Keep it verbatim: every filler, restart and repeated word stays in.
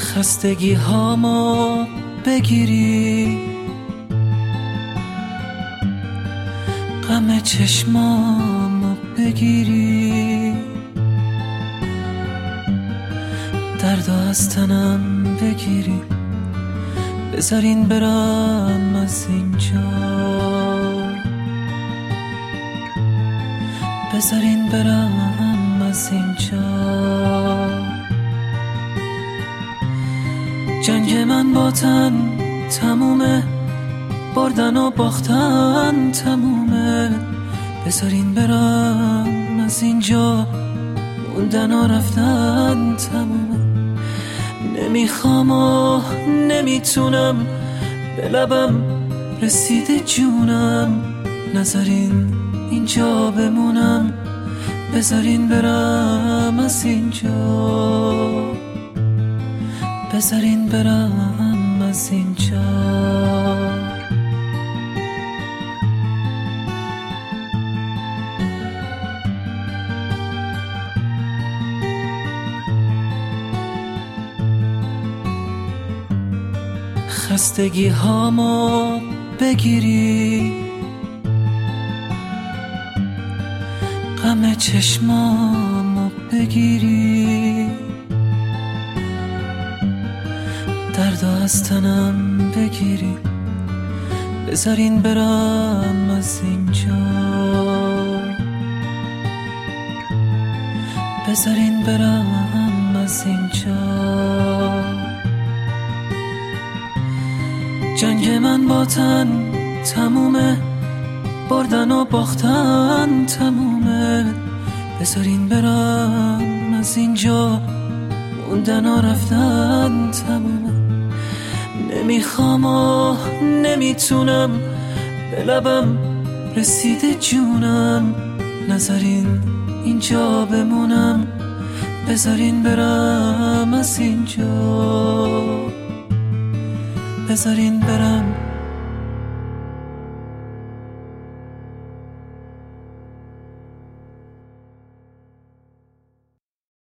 خستگی هامو بگیری، غم چشمامو بگیری، دردو از تنم بگیری، بذارین برم از اینجا، بذارین برم از اینجا. جنگ من با تن تمومه، بردن و باختن تمومه، بذارین برم از اینجا، موندن و رفتن تمومه. نمیخوام و نمیتونم، به لبم رسیده جونم، نذارین اینجا بمونم، بذارین برم از اینجا، بذارین برم از اینجا. خستگی هامو بگیری، غم چشمامو بگیری، دردو از تنم بگیری، بذارین برم از اینجا، بذارین برم از اینجا. جنگ من با تن تمومه، بردن و باختن تمومه، بذارین برم از اینجا، موندن و رفتن تمومه. نمیخوام و نمیتونم، به لبم رسیده جونم، نذارین اینجا بمونم، بذارین برم از اینجا، بذارین برم